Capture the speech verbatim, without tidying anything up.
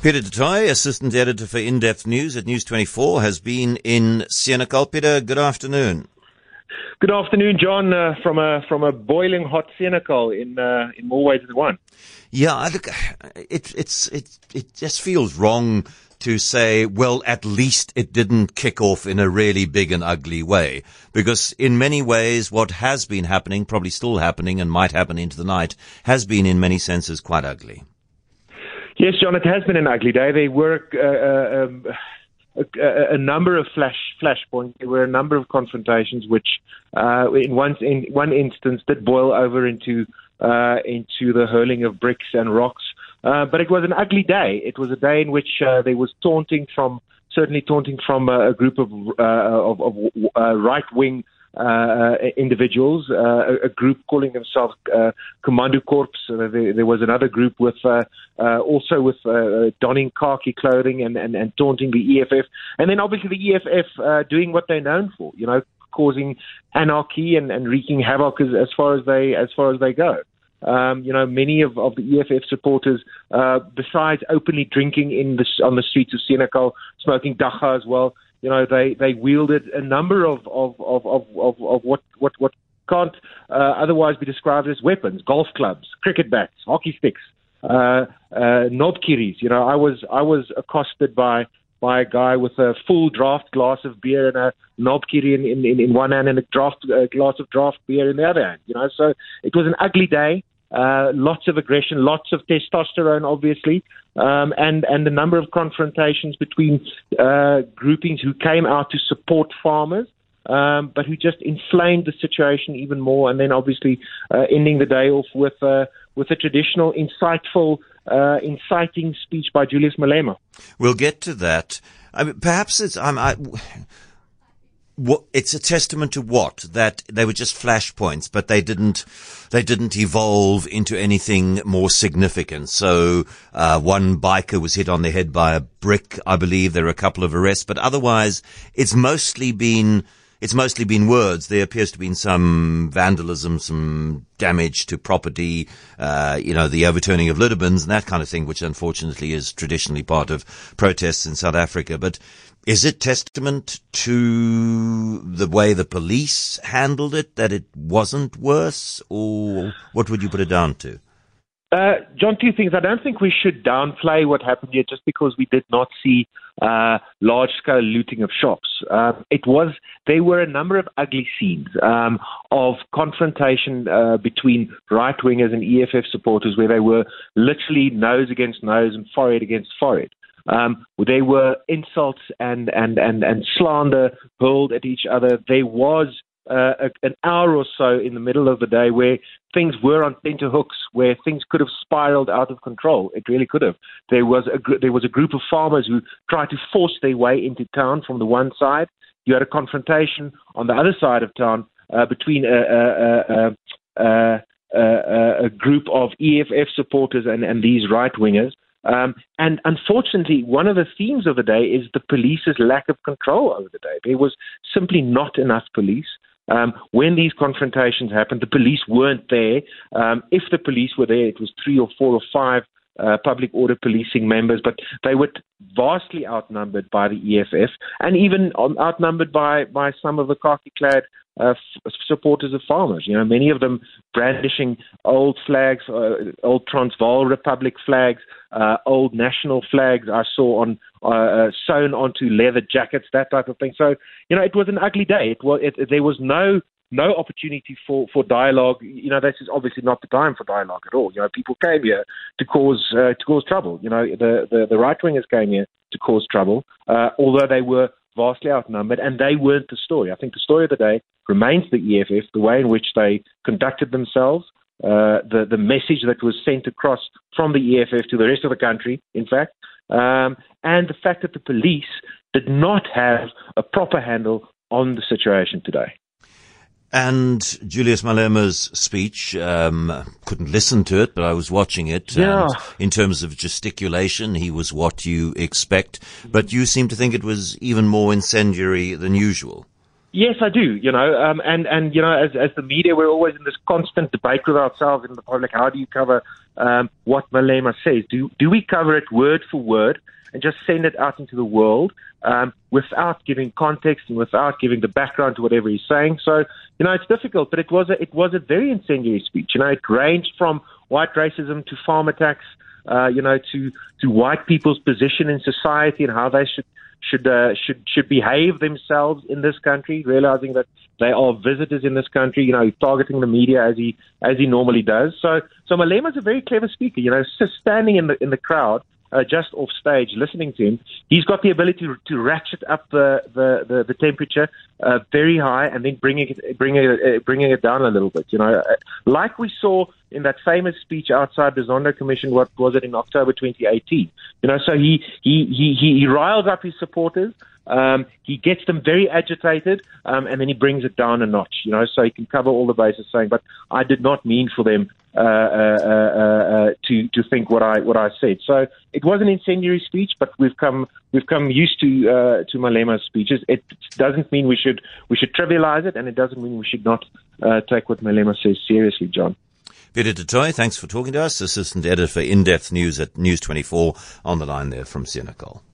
Peter du Toit, Assistant Editor for In-Depth News at News twenty-four, has been in Senekal. Peter, good afternoon. Good afternoon, John, uh, from a from a boiling hot Senekal in uh, in more ways than one. Yeah, look, it it's it it just feels wrong to say, well, at least it didn't kick off in a really big and ugly way, because in many ways what has been happening, probably still happening and might happen into the night, has been in many senses quite ugly. Yes, John, it has been an ugly day. There were uh, um, a, a number of flash flashpoints. There were a number of confrontations, which, uh, in one in one instance, did boil over into uh, into the hurling of bricks and rocks. Uh, but it was an ugly day. It was a day in which uh, there was taunting from, certainly taunting from a, a group of uh, of, of uh, right-wing uh, individuals, uh, a, a group calling themselves uh, Commando Corps. Uh, there, there was another group with uh, uh, also with uh, donning khaki clothing and, and, and taunting the E F F. And then obviously the E F F uh, doing what they're known for, you know, causing anarchy and, and wreaking havoc as, as far as they as far as they go. Um, you know, many of, of the E F F supporters, uh, besides openly drinking in the, on the streets of Senekal, smoking dagga as well, you know, they, they wielded a number of, of, of, of, of, of what, what, what can't uh, otherwise be described as weapons: golf clubs, cricket bats, hockey sticks, uh, uh, knobkieries. You know, I was I was accosted by by a guy with a full draft glass of beer and a knobkierie in, in, in one hand and a draft a glass of draft beer in the other hand. You know, so it was an ugly day. Uh, lots of aggression, lots of testosterone, obviously, um, and and a number of confrontations between uh, groupings who came out to support farmers, um, but who just inflamed the situation even more. And then, obviously, uh, ending the day off with uh, with a traditional, insightful, uh, inciting speech by Julius Malema. We'll get to that. I mean, perhaps it's um, I, what, it's a testament to what? That they were just flashpoints, but they didn't they didn't evolve into anything more significant. So uh, one biker was hit on the head by a brick, I believe. There are a couple of arrests, but otherwise, it's mostly been. It's mostly been words. There appears to be some vandalism, some damage to property, uh, you know, the overturning of litter bins and that kind of thing, which unfortunately is traditionally part of protests in South Africa. But is it testament to the way the police handled it, that it wasn't worse, or what would you put it down to? Uh, John, two things. I don't think we should downplay what happened here just because we did not see uh, large-scale looting of shops. Uh, it was there were a number of ugly scenes um, of confrontation uh, between right-wingers and E F F supporters, where they were literally nose against nose and forehead against forehead. Um, there were insults and and and and slander hurled at each other. There was Uh, a, an hour or so in the middle of the day where things were on tenterhooks, where things could have spiraled out of control. It really could have. There was a gr- there was a group of farmers who tried to force their way into town from the one side. You had a confrontation on the other side of town uh, between a, a, a, a, a, a group of E F F supporters and, and these right-wingers. Um, and unfortunately, one of the themes of the day is the police's lack of control over the day. There was simply not enough police. Um, when these confrontations happened, the police weren't there. Um, if the police were there, it was three or four or five uh, public order policing members, but they were vastly outnumbered by the E F F and even um, outnumbered by, by some of the khaki-clad uh, f- supporters of farmers. You know, many of them brandishing old flags, uh, old Transvaal Republic flags, uh, old national flags I saw on uh, sewn onto leather jackets, that type of thing. So, you know, it was an ugly day. It was, it, there was no no opportunity for, for dialogue. You know, this is obviously not the time for dialogue at all. You know, people came here to cause uh, to cause trouble. You know, the, the, the right-wingers came here to cause trouble, uh, although they were vastly outnumbered, and they weren't the story. I think the story of the day remains the E F F, the way in which they conducted themselves, uh, the, the message that was sent across from the E F F to the rest of the country, in fact, um, and the fact that the police did not have a proper handle on the situation today. And Julius Malema's speech, um, couldn't listen to it, but I was watching it. Yeah. And in terms of gesticulation, he was what you expect. But you seem to think it was even more incendiary than usual. Yes, I do. You know, um, and and you know, as as the media, we're always in this constant debate with ourselves in the public. How do you cover um, what Malema says. Do do we cover it word for word and just send it out into the world um, without giving context and without giving the background to whatever he's saying? So, you know, it's difficult, but it was a, it was a very incendiary speech. You know, it ranged from white racism to farm attacks, uh, you know, to, to white people's position in society and how they should should uh, should should behave themselves in this country, realizing that they are visitors in this country. You know, targeting the media as he as he normally does. So, so Malema's a very clever speaker. You know, just standing in the in the crowd, uh, just off stage, listening to him, he's got the ability to, to ratchet up the the the, the temperature uh, very high, and then bringing it bringing it uh, bringing it down a little bit. You know, like we saw in that famous speech outside the Zondo Commission. What was it in October twenty eighteen? You know, so he he he he, he riles up his supporters. Um, he gets them very agitated, um, and then he brings it down a notch, you know, so he can cover all the bases saying, but I did not mean for them uh, uh, uh, uh, to to think what I what I said. So it was an incendiary speech, but we've come we've come used to uh, to Malema's speeches. It doesn't mean we should we should trivialize it, and it doesn't mean we should not uh, take what Malema says seriously, John. Peter du Toit, thanks for talking to us. Assistant Editor for In-Depth News at News twenty-four, on the line there from Senekal.